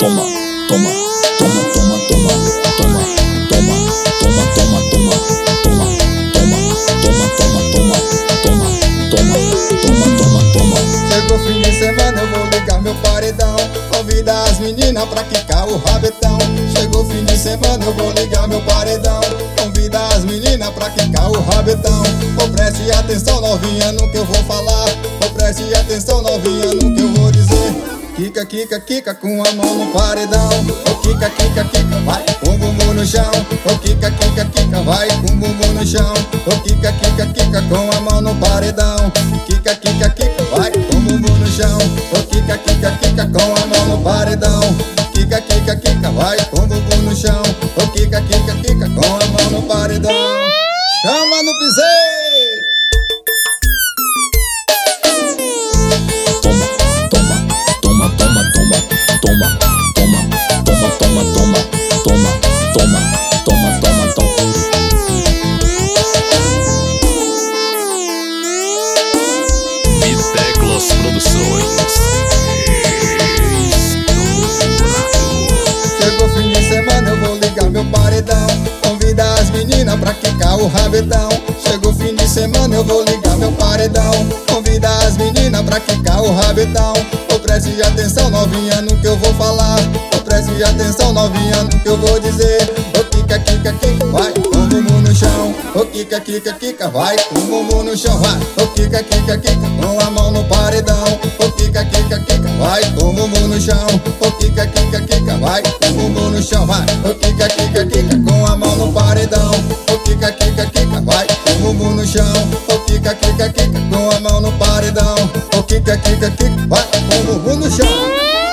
toma, toma, toma, toma, toma, toma, toma, toma, toma, toma, toma, toma, toma, toma, toma, toma, toma, toma, toma. Chegou fim de semana, eu vou ligar meu paredão. Convida as meninas pra quicar o rabetão. Chegou fim de semana, eu vou ligar meu paredão. Convida as meninas pra quicar o rabetão. Ô, preste atenção, novinha, no que eu vou falar. Ô, preste atenção, novinha, no que eu vou dizer. Quica, quica, quica com a mão no paredão. Ô, quica, quica, quica, vai com o bumbum no chão. Ô, quica, quica, quica, vai com o bumbum no chão. Ô, quica, quica, quica com a mão no paredão. Quica, quica, quica, vai com o bumbum no chão. Ô, quica, quica, quica com a mão no paredão. Quica, quica, quica, vai com o bumbum no chão. Ô, quica, quica, quica com a mão no paredão. Chama no piseiro. Toma, toma, toma, toma, toma, toma, toma, toma, toma, toma, toma, toma, toma. Biteclos Produções. Chegou fim de semana, eu vou ligar meu paredão. Convida as meninas pra quicar o rabetão. Chegou fim de semana, eu vou ligar meu paredão. Convida as meninas pra quicar o rabetão. Ô, preste atenção, novinha, no que eu vou falar. Ô, preste atenção, novinha, no que eu vou dizer. Ô, quica, quica, quica, vai com o bumbum no chão. Ô, quica, quica, quica, vai com o bumbum no chão, vai. Ô, quica, quica, quica, com a mão no paredão. Ô, quica, quica, quica, vai com o bumbum no chão. Ô, quica, quica, quica, vai com o bumbum no chão, vai. Ô, quica, quica, quica, com a mão no paredão. Ô, quica, quica, quica, vai com o bumbum no chão. Ô, quica, quica, quica, com a mão no paredão. Ô, quica, quica, quica, vai com o bumbum no chão.